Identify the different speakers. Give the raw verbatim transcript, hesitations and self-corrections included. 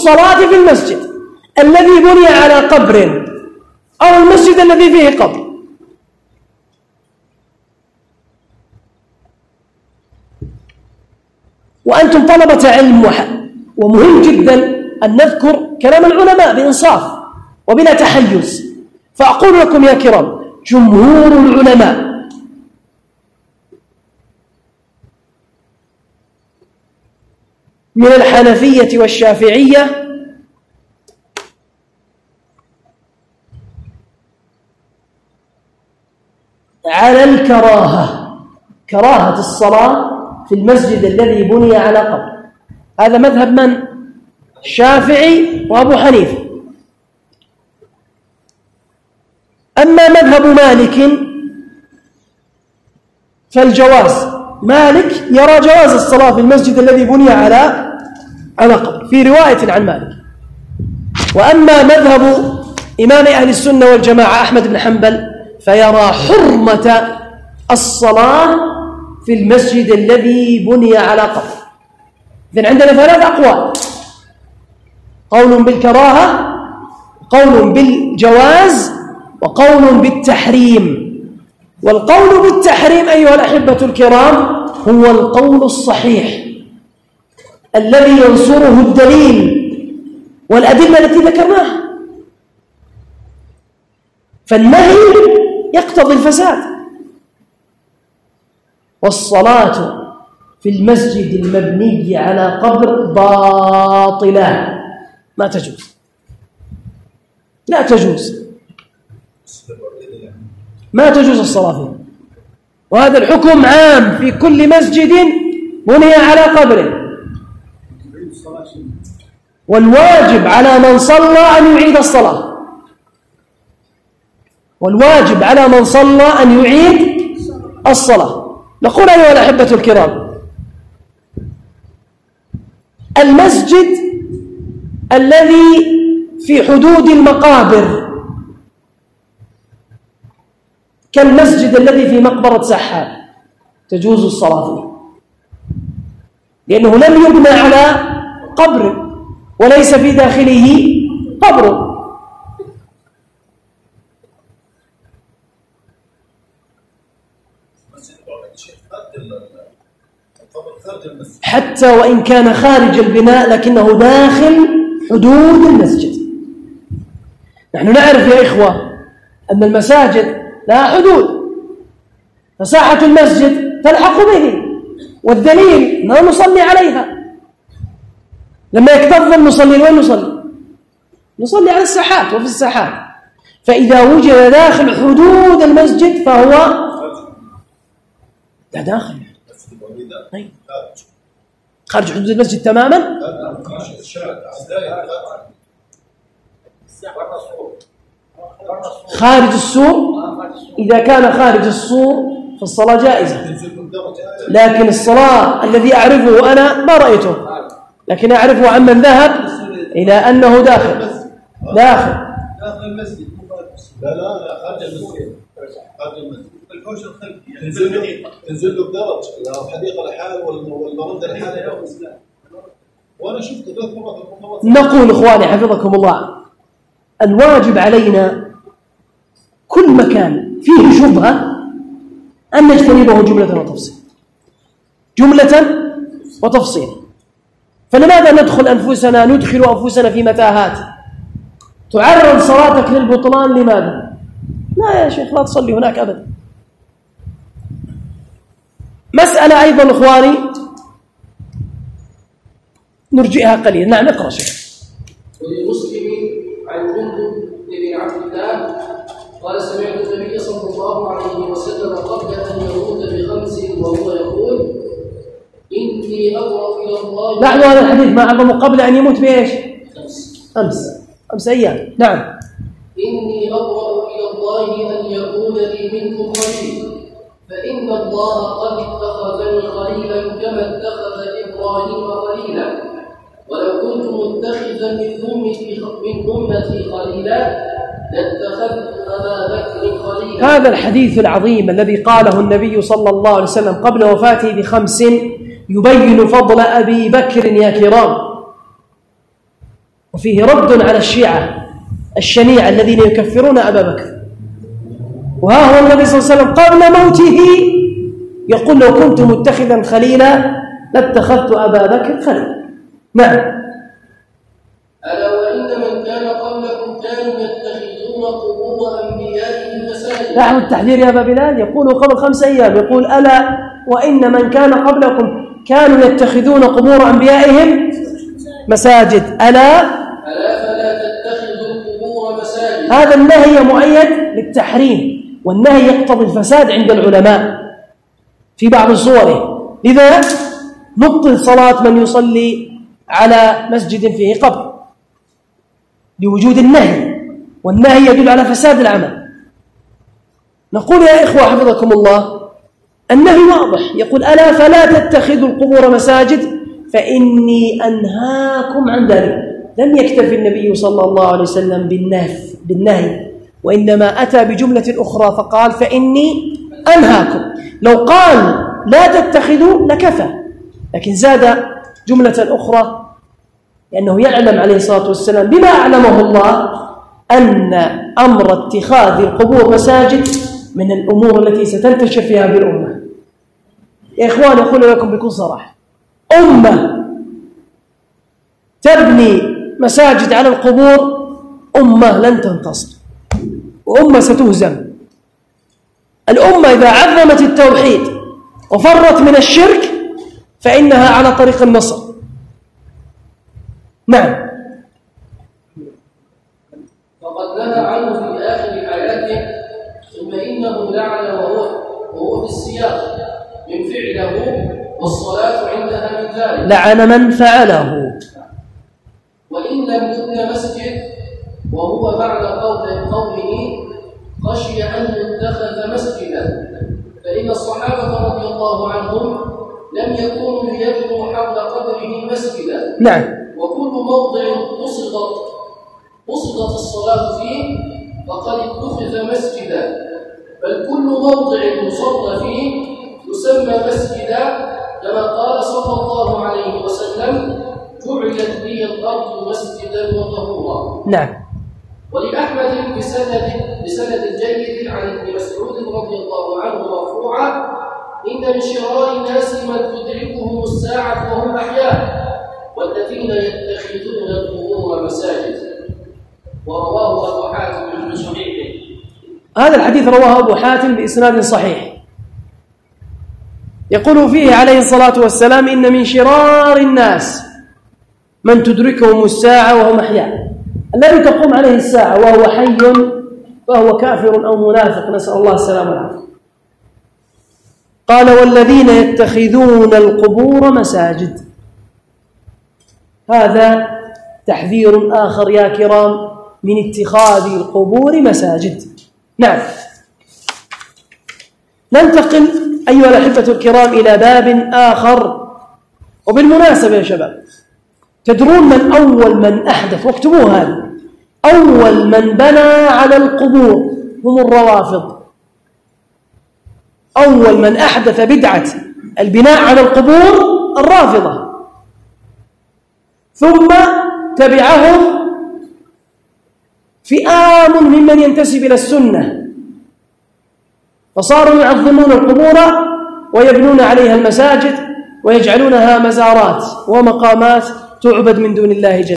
Speaker 1: الصلاة في المسجد الذي بني على قبر أو المسجد الذي فيه قبر. وأنتم طلبة علم، ومهم جدا أن نذكر كلام العلماء بإنصاف وبلا تحيز. فأقول لكم يا كرام، جمهور العلماء من الحنفية والشافعية على الكراهة، كراهة الصلاة في المسجد الذي بني على قبر. هذا مذهب من؟ الشافعي وأبو حنيفة. أما مذهب مالك فالجواز، مالك يرى جواز الصلاة في المسجد الذي بني على على قبر في رواية عن مالك. وأما مذهب إمام أهل السنة والجماعة أحمد بن حنبل فيرى حرمة الصلاة في المسجد الذي بني على قبر. إذن عندنا ثلاث أقوال: قول بالكراهة، قول بالجواز، وقول بالتحريم. والقول بالتحريم أيها الأحبة الكرام هو القول الصحيح الذي ينصره الدليل والأدلة التي ذكرناها. فالنهي يقتضي الفساد، والصلاة في المسجد المبني على قبر باطلة، ما تجوز، لا تجوز، ما تجوز الصلاة فيه. وهذا الحكم عام في كل مسجد بني على قبره. والواجب على من صلى أن يعيد الصلاة، والواجب على من صلى أن يعيد الصلاة. نقول أيها الأحبة الكرام، المسجد الذي في حدود المقابر كالمسجد الذي في مقبرة سحاب تجوز الصلاة فيه، لأنه لم يبنى على قبر وليس في داخله قبر. حتى وإن كان خارج البناء لكنه داخل حدود المسجد. نحن نعرف يا إخوة أن المساجد لها حدود، فساحة المسجد تلحق به، والدليل أننا نصلي عليها. لما يكتظ المصلين وين نصلي؟ نصلي على الساحات وفي الساحات. فإذا وجد داخل حدود المسجد فهو ده داخل، خارج حدود المسجد تماما. خارج السور، إذا كان خارج السور فالصلاة جائزة، لكن الصلاة الذي أعرفه أنا ما رأيته، لكن أعرفه عمن ذهب إلى أنه داخل داخل
Speaker 2: داخل المسجد. لا لا لا خارج المسجد، خارج المسجد. الحوش الخلفي تنزل تنزل له بدرج الحديقة لحاله والبرندة لحاله. وأنا شفت ثلاث مرات.
Speaker 1: نقول إخواني حفظكم الله، الواجب علينا كل مكان فيه شبهة أن نجتنبه جملة وتفصيل، جملة وتفصيل. فلماذا ندخل أنفسنا ندخل أنفسنا في متاهات تعرض صلاتك للبطلان؟ لماذا؟ لا يا شيخ، لا تصلي هناك أبدا. مسألة أيضا إخواني نرجئها قليلا. نعم نقرأ شيخ.
Speaker 3: وللمسلم عن جندب بن عبد الله قال سمعت النبي صلى الله عليه وسلم قبل أن يموت بخمس وهو يقول إني أبرأ إلى الله.
Speaker 1: لاحظوا هذا الحديث ما عظمه قبل أن يموت بإيش؟
Speaker 3: خمس
Speaker 1: أمس خمس أيام. نعم.
Speaker 3: إني أبرأ إلى الله أن يكون لي منكم خليل، فإن الله قد اتخذني خليلا كما اتخذ إبراهيم خليلا، ولو كنت متخذا من أمتي من أمتي خليلا لاتخذت أبا بكر خليلا.
Speaker 1: هذا الحديث العظيم الذي قاله النبي صلى الله عليه وسلم قبل وفاته بخمس يبين فضل أبي بكر يا كرام. وفيه رد على الشيعة الشنيعة الذين يكفرون أبا بكر. وها هو النبي صلى الله عليه وسلم قبل موته يقول لو كنت متخذا خليلا لاتخذت أبا بكر خليلا. نعم.
Speaker 3: ألا وإن من كان قبلكم كانوا يتخذون قبور أنبيائهم مساجد.
Speaker 1: لاحظوا التحذير يا أبا بلال، يقول قبل خمس أيام يقول ألا وإن من كان قبلكم كانوا يتخذون قبور أنبيائهم مساجد. ألا
Speaker 3: ألا فلا تتخذوا القبور مساجد.
Speaker 1: هذا النهي مؤيد للتحريم، والنهي يقتضي الفساد عند العلماء في بعض صوره، لذا نبطل صلاة من يصلي على مسجد فيه قبر لوجود النهي، والنهي يدل على فساد العمل. نقول يا إخوة حفظكم الله النهي واضح، يقول ألا فلا تتخذوا القبور مساجد فإني أنهاكم عن ذلك. لم يكتفي النبي صلى الله عليه وسلم بالنهي، وإنما أتى بجملة أخرى فقال فإني أنهاكم. لو قال لا تتخذوا لكفى، لكن زاد جملة أخرى لأنه يعلم عليه الصلاة والسلام بما أعلمه الله أن أمر اتخاذ القبور مساجد من الأمور التي ستنتشر فيها هذه الأمة. يا إخوان أقول لكم بكل صراحة، أمة تبني مساجد على القبور أمة لن تنتصر، وأمة ستهزم. الأمة إذا عظمت التوحيد وفرت من الشرك فإنها على طريق النصر. نعم.
Speaker 3: فقد نهى عنه في آخر حياته، ثم إنه لعن وهو وهو في السياق من فعله والصلاة عندها من ذلك.
Speaker 1: لعن من فعله.
Speaker 3: وإن لم يبن مسجد، وهو بعد قوله خشي أن يتخذ مسجدا، فإن الصحابة رضي الله عنهم لم يكونوا ليبنوا حول قبره مسجدا.
Speaker 1: نعم.
Speaker 3: وكل موضع قصدت قصدت الصلاة فيه فقد اتخذ مسجدا، بل كل موضع يصلى فيه يسمى مسجدا، كما قال صلى الله عليه وسلم جعلت لي الأرض مسجدا وطهورا.
Speaker 1: نعم.
Speaker 3: ولأحمد بسند بسند جيد عن ابن مسعود رضي الله عنه مرفوعا إن من شرار الناس من تدركهم الساعة وهم أحياء والذين يتخذون القبور مساجد. ورواه أبو حاتم في صحيحه.
Speaker 1: هذا الحديث رواه أبو حاتم بإسناد صحيح، يقول فيه عليه الصلاة والسلام إن من شرار الناس من تدركهم الساعة وهم أحياء، الذي تقوم عليه الساعة وهو حي وهو كافر أو منافق، نسأل الله السلامة والعافية. قال والذين يتخذون القبور مساجد. هذا تحذير آخر يا كرام من اتخاذ القبور مساجد. نعم. ننتقل أيها الأحبة الكرام إلى باب آخر. وبالمناسبة يا شباب، تدرون من أول من أحدث، واكتبوه هذا، أول من بنى على القبور هم الروافض. أول من أحدث بدعة البناء على القبور الرافضة، ثم تبعهم فئام ممن ينتسب إلى السنة، فصاروا يعظمون القبور ويبنون عليها المساجد ويجعلونها مزارات ومقامات تعبد من دون الله جل